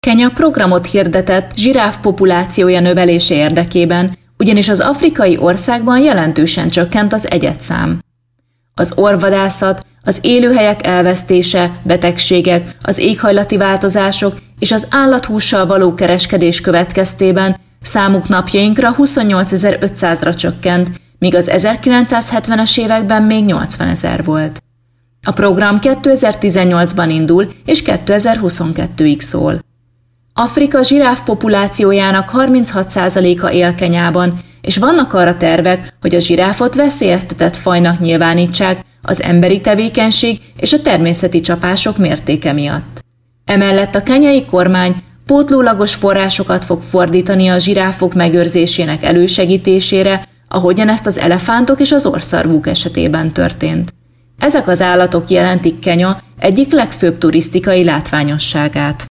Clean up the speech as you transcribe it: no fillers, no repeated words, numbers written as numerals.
Kenya programot hirdetett zsiráf populációja növelése érdekében, ugyanis az afrikai országban jelentősen csökkent az egyedszám. Az orvvadászat, az élőhelyek elvesztése, betegségek, az éghajlati változások és az állathússal való kereskedés következtében számuk napjainkra 28.500-ra csökkent, míg az 1970-es években még 80 000 volt. A program 2018-ban indul és 2022-ig szól. Afrika zsiráf populációjának 36%-a él Kenyában, és vannak arra tervek, hogy a zsiráfot veszélyeztetett fajnak nyilvánítsák az emberi tevékenység és a természeti csapások mértéke miatt. Emellett a kenyai kormány pótlólagos forrásokat fog fordítani a zsiráfok megőrzésének elősegítésére, ahogyan ezt az elefántok és az orrszarvúk esetében történt. Ezek az állatok jelentik Kenya egyik legfőbb turisztikai látványosságát.